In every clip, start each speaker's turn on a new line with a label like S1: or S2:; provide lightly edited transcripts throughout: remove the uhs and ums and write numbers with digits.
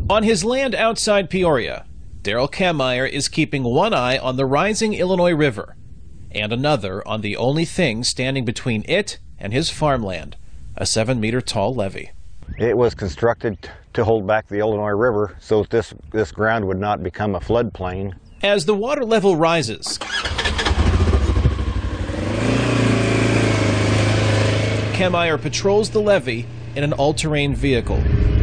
S1: On his land outside Peoria, Darrell Kammeier is keeping one eye on the rising Illinois River and another on the only thing standing between it and his farmland, a 7-meter tall levee.
S2: It was constructed to hold back the Illinois River so that this ground would not become a floodplain.
S1: As the water level rises, Kammeier patrols the levee in an all-terrain vehicle.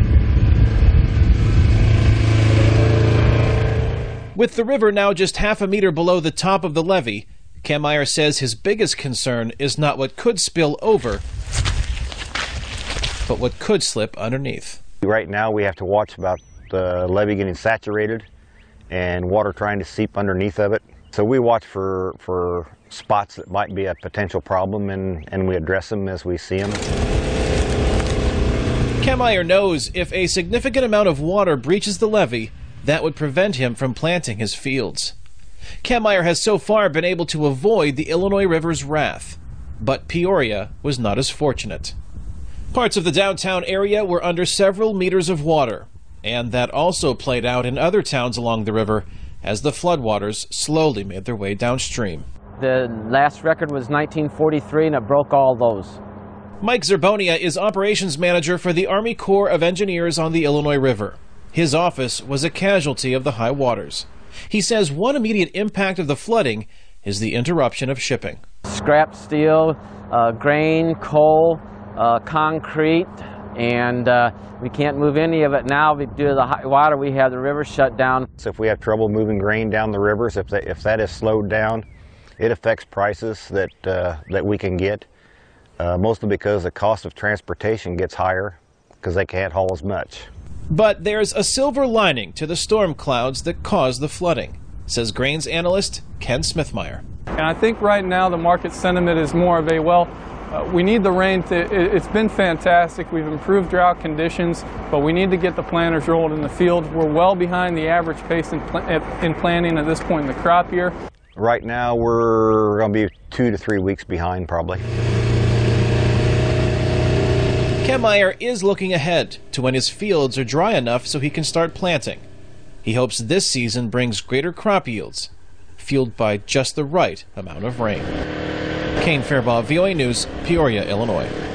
S1: With the river now just half a meter below the top of the levee, Kammeier says his biggest concern is not what could spill over, but what could slip underneath.
S2: Right now we have to watch about the levee getting saturated and water trying to seep underneath of it. So we watch for spots that might be a potential problem, and we address them as we see them.
S1: Kammeier knows if a significant amount of water breaches the levee, that would prevent him from planting his fields. Kammeier has so far been able to avoid the Illinois River's wrath, but Peoria was not as fortunate. Parts of the downtown area were under several meters of water, and that also played out in other towns along the river as the floodwaters slowly made their way downstream.
S3: The last record was 1943, and it broke all those.
S1: Mike Zerbonia is operations manager for the Army Corps of Engineers on the Illinois River. His office was a casualty of the high waters. He says one immediate impact of the flooding is the interruption of shipping.
S3: Scrap steel, grain, coal, concrete, and we can't move any of it now due to the high water. We have the river shut down.
S2: So if we have trouble moving grain down the rivers, if that is slowed down, it affects prices that we can get, mostly because the cost of transportation gets higher because they can't haul as much.
S1: But there's a silver lining to the storm clouds that caused the flooding, says grains analyst Ken Smithmeyer.
S4: And I think right now the market sentiment is more of a, we need the rain. It's been fantastic. We've improved drought conditions, but we need to get the planters rolled in the field. We're well behind the average pace in planting at this point in the crop year.
S2: Right now we're going to be 2 to 3 weeks behind probably.
S1: Kammeier is looking ahead to when his fields are dry enough so he can start planting. He hopes this season brings greater crop yields, fueled by just the right amount of rain. Kane Fairbaugh, VOA News, Peoria, Illinois.